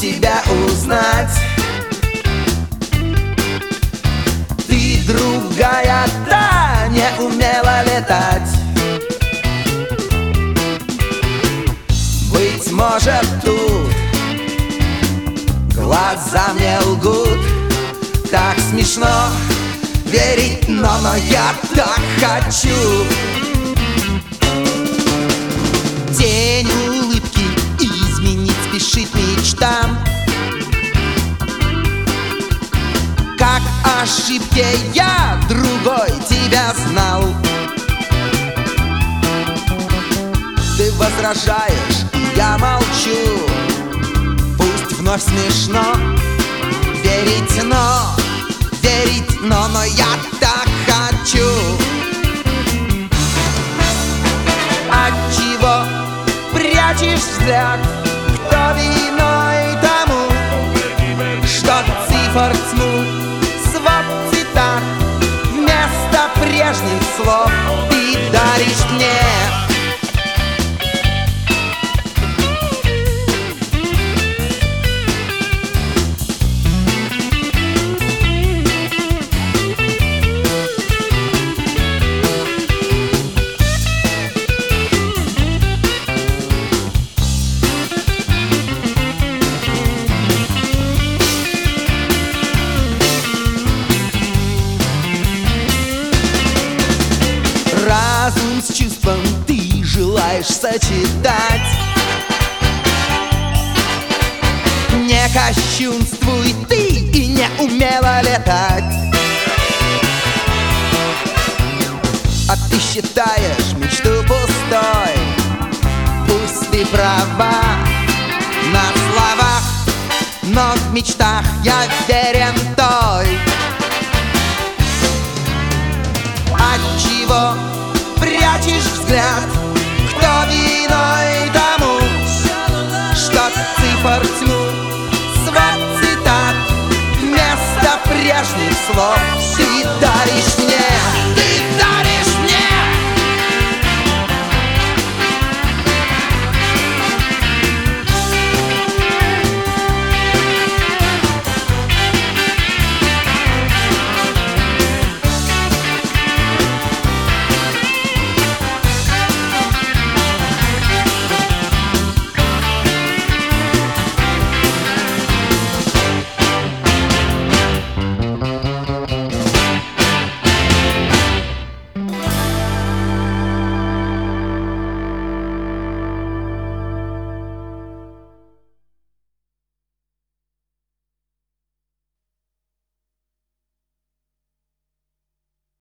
тебя узнать. Ты другая, та не умела летать. Быть может, тут глаза мне лгут. Так смешно верить, но я так хочу. Тень улыбки изменить спешит мечтам. Как ошибки я другой тебя знал. Ты возражаешь, и я молчу. Пусть вновь смешно верить, но я так хочу. Отчего прячешь взгляд? Кто виной тому, что цифр тьму, свод цитат вместо прежних слов ты даришь мне? Разум с чувством ты желаешь сочетать. Не кощунствуй ты и не умела летать. А ты считаешь мечту пустой. Пусть ты права на словах, но в мечтах я верен той. Отчего прячешь взгляд? Кто виной тому, что цифр тьму, свод цитат вместо прежних слов ты даришь мне?